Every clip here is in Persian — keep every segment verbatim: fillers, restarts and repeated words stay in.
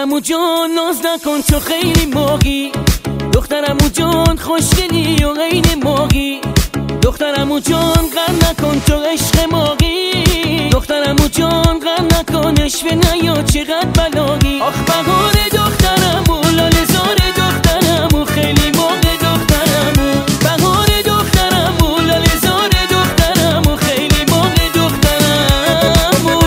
دخترمو جان ناز نکن تو خیلی موقی، دخترمو جان خوشگلی و غیر موقی، دخترمو جان غم نکن تو عشق موقی، دخترمو جان غم نکن عشق نیا چقدر بلاغی. آخ بهار دخترمو لاله زار دخترمو خیلی موقع دخترمو، بهار دخترمو لاله زار دخترمو خیلی موقع دخترمو.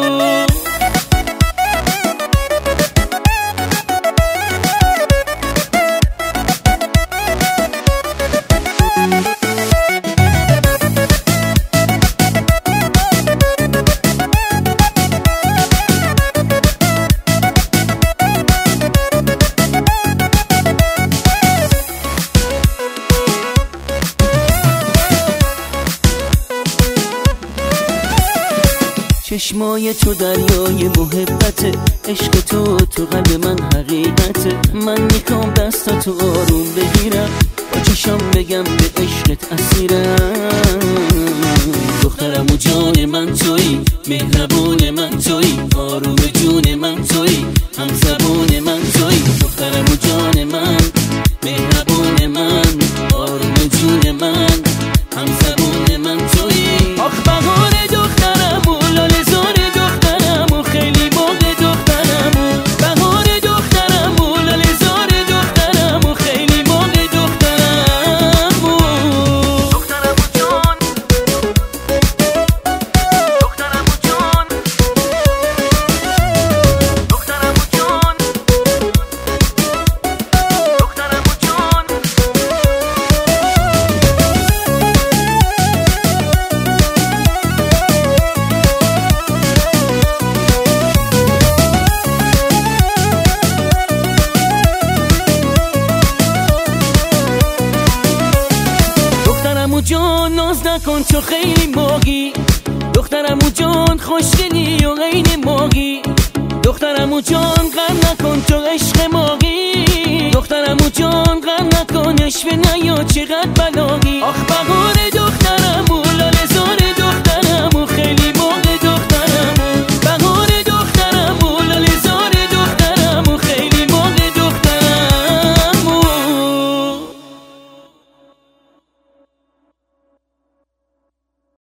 چشمای تو دریای محبته، عشق تو تو قلب من حقیقته، من میخوام دستاتو آروم بگیرم، با چشم بگم به عشقت اسیرم. دخترمو جان من تویی، مهربون من تویی، آروم جون من تویی، هم زبون من تویی. دخترمو جان من، مهربون من، آروم جون من، هم زبون من تویی. آخ بهار دخترمو لاله زار دخترمو خیلی موقع دخترمو، بهار دخترمو لاله زار دخترمو خیلی موقع دخترمو. دخترمو جان، دخترمو جان، دخترمو جان، دخترمو جان. دخترمو جان ناز نکن تو خیلی موقی، دخترمو جان خوشگلی و غیر موقی، دخترمو جان غم نکن تو عشق موقی، دخترمو جان غم نکن عشق نیا چقدر بلاغی. آخ بهار